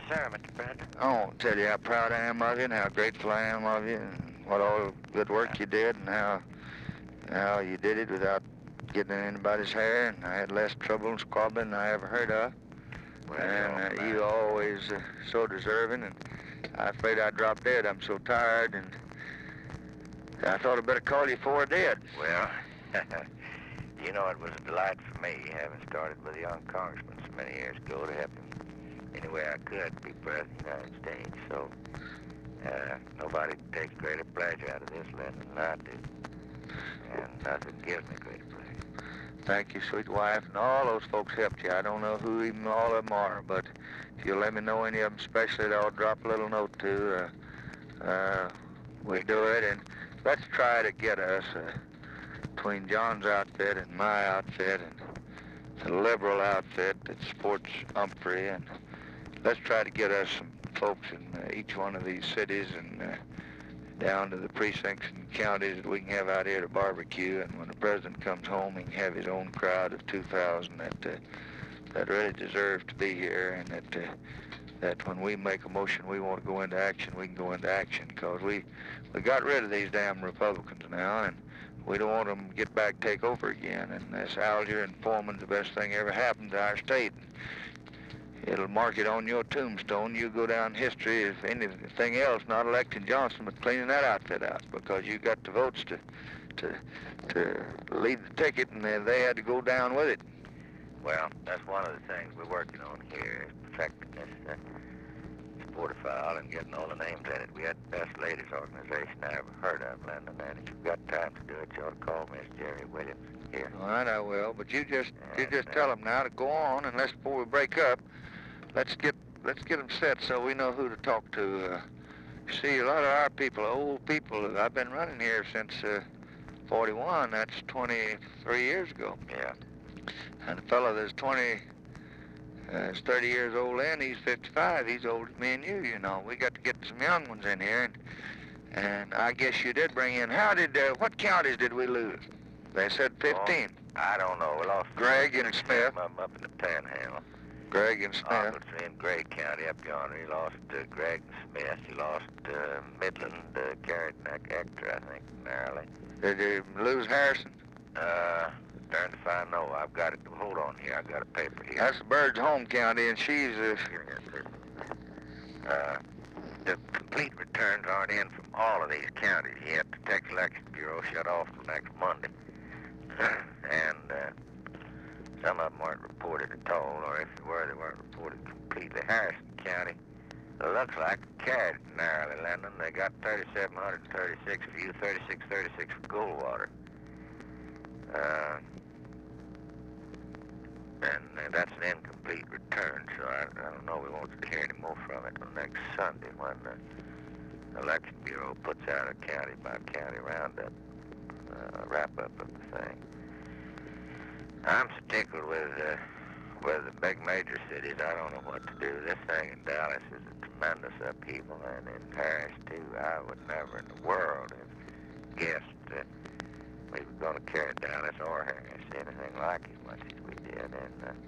sir, Mr. President. I won't tell you how proud I am of you and how grateful I am of you and what all the good work you did and how you did it without getting in anybody's hair, and I had less trouble and squabbling than I ever heard of. Well, And you always so deserving, and I'm afraid I'd drop dead. I'm so tired, and I thought I'd better call you before I did. Well, you know, it was a delight for me, having started with a young congressman so many years ago, to help him any way I could be president of the United States. So, nobody takes greater pleasure out of this, Lyndon, than I do. And nothing gives me greater pleasure. Thank you, sweet wife, and all those folks helped you. I don't know who even all of them are, but if you'll let me know any of them especially, I'll drop a little note to. We do it, and let's try to get us, between John's outfit and my outfit and the liberal outfit that supports Humphrey, and let's try to get us some folks in each one of these cities and down to the precincts and counties that we can have out here to barbecue, and when the president comes home, he can have his own crowd of 2,000 that really deserve to be here, and that when we make a motion we want to go into action, we can go into action, because we got rid of these damn Republicans now, and we don't want them to get back, take over again, and this Alger and Foreman's the best thing ever happened to our state. It'll mark it on your tombstone. You go down history, if anything else, not electing Johnson, but cleaning that outfit out, because you got the votes to lead the ticket, and they had to go down with it. Well, that's one of the things we're working on here, is perfecting this supporter file and getting all the names in it. We got the best ladies organization I ever heard of, Lyndon, and if you've got time to do it, you ought to call Miss Jerry Williams here. All right, I will, but you just tell them now to go on, and before we break up, let's get them set so we know who to talk to. You see, a lot of our people, old people, I've been running here since 41. That's 23 years ago. Yeah. And the fellow that's 30 years old then, he's 55. He's older than me and you know. We got to get some young ones in here, and I guess you did bring in. What counties did we lose? They said 15. Oh, I don't know. We lost Gregg and Smith. Up in the Panhandle. Gregg and Smith. Obviously in Gregg County up yonder, he lost Gregg and Smith. He lost Midland, Garrett, and Ector, I think, narrowly. Did you lose Harrison? Darn if I know. I've got it. Hold on here. I've got a paper here. That's the Bird's home county, and she's... The complete returns aren't in from all of these counties yet. The Texas Election Bureau shut off till next Monday. And some of them weren't reported at all, or if they were, they weren't reported completely. Harrison County, it looks like carried it narrowly, Lyndon. They got 3,736 for you, 3636 for Goldwater. And that's an incomplete return, so I don't know. We won't hear any more from it until next Sunday when the Election Bureau puts out a county-by-county roundup, wrap-up of the thing. I'm so tickled with the big major cities. I don't know what to do. This thing in Dallas is a tremendous upheaval, and in Paris, too. I would never in the world have guessed that we were going to carry Dallas or Harris anything like as much as we did. And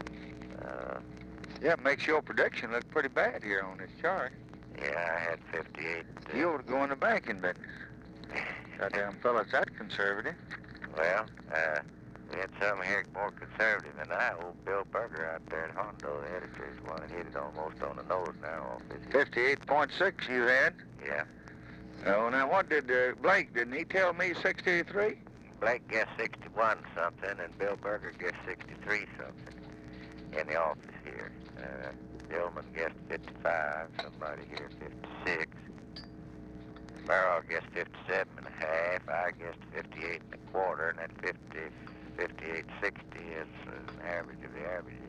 yeah, it makes your prediction look pretty bad here on this chart. Yeah, I had 58. You ought to go in the banking business. That damn fella's that conservative. Well, we had some here more conservative than I. Old Bill Berger out there in Hondo, the editor, is one that hit it almost on the nose now. 58.6 you had? Yeah. Oh, now what did Blake, didn't he tell me 63? Blake guessed 61 something, and Bill Berger guessed 63 something in the office here. Dillman guessed 55, somebody here 56. Merrill guessed 57 and a half. I guessed 58 and a quarter, and that 58.60 is an average of the averages.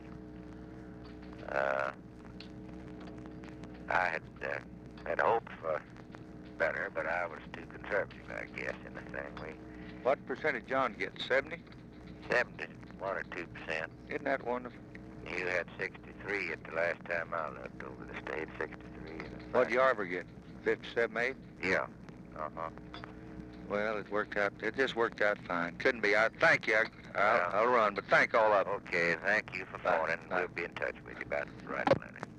I had hoped for better, but I was too conservative, I guess, in the thing. What percentage John get? 70? 70, 1 or 2%. Isn't that wonderful? You had 63 at the last time I looked over the state, 63. What'd Yarber get? 57, 8? Yeah. Uh-huh. Well, it just worked out fine. Couldn't be. Thank you. I'll run, but thank all of them. Okay, thank you for phoning. We'll be in touch with you about the right letter.